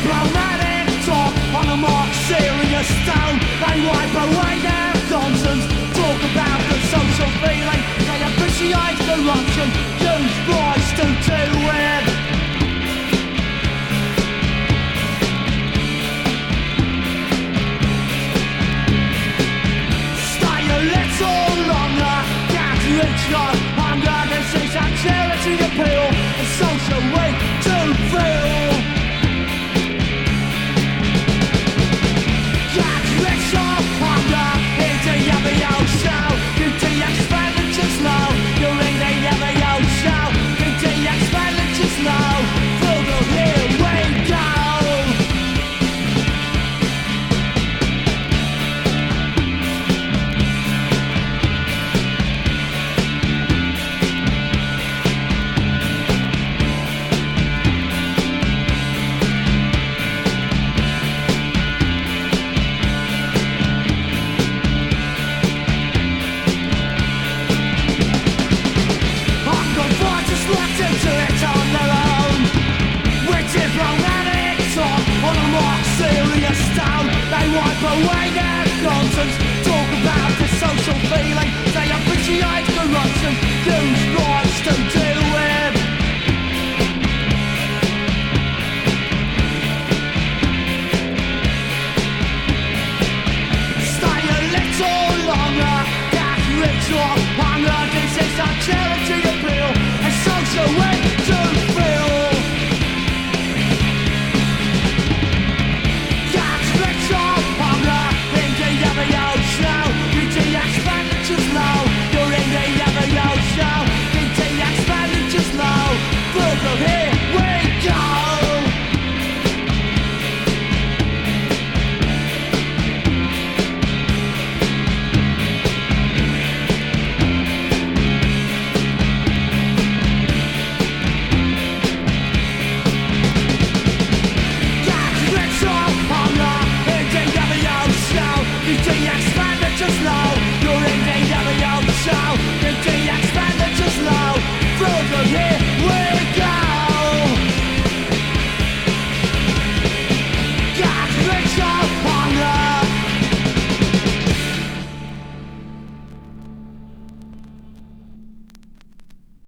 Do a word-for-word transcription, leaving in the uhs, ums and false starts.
diplomatic talk on a more serious tone. They wipe away their nonsense, talk about the social feeling. They appreciate corruption, use voice to do with. Stay a little longer, can't reach your hunger disease until it's in your pill.